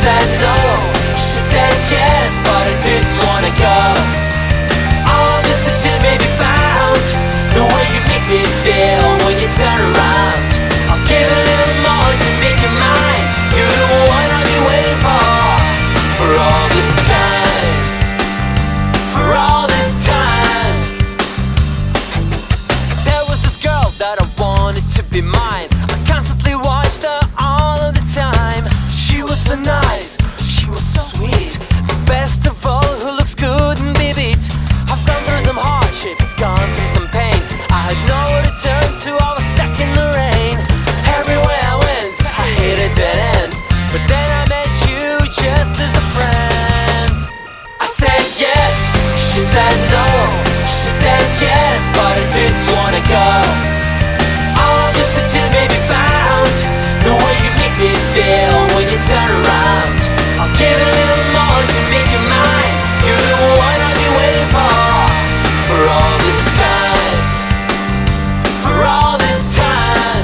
said no, she said yes, but I didn't wanna go. All this I did made me found the way you make me feel when you turn around. I'll give a little more to make you mine. You're the one I've been waiting for all this time, for all this time. There was this girl that I wanted to be mine. I constantly watched her all of the time. She was so nice, she was so sweet, the best of all, who looks good and be beat. I've gone through some hardships, gone through some pain. I had nowhere to turn to, I was stuck in the rain. Everywhere I went, I hit a dead end, but then I met you just as a friend. I said yes, she said no, she said yes, but I didn't wanna go. All this I did made me found the way you make me feel when you turn around. I'll give a little more to make you mine. You're the one I've been waiting for all this time, for all this time.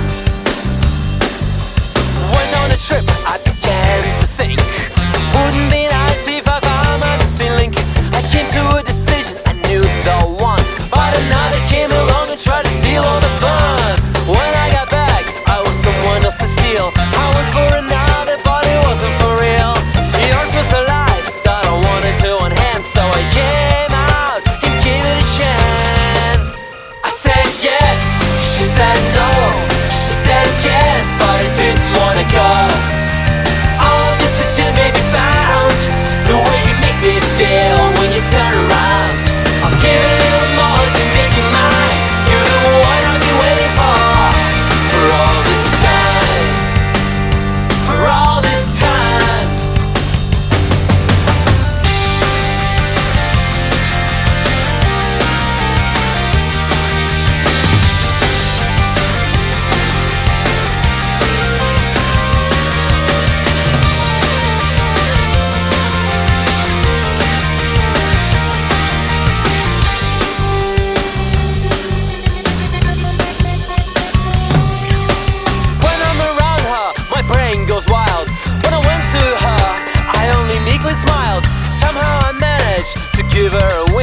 Went on a trip, I began to think, wouldn't be nice if I found my missing link. I came to a decision, I knew the one, but another came along and tried to steal all the fun. When I got back, I was someone else's steal. I went for another, but it wasn't for real. Yours was the life that I wanted to enhance, so I came out and gave it a chance. I said yes, she said no, she said yes, but I didn't wanna go. All this I did made me found the way you make me feel when you turn around. I'll give a little more to make you mine. You're the one I've been waiting for all this time, for all this time. When I'm around her, my brain goes wild. When I went to her, I only meekly smiled. Somehow I managed to give her a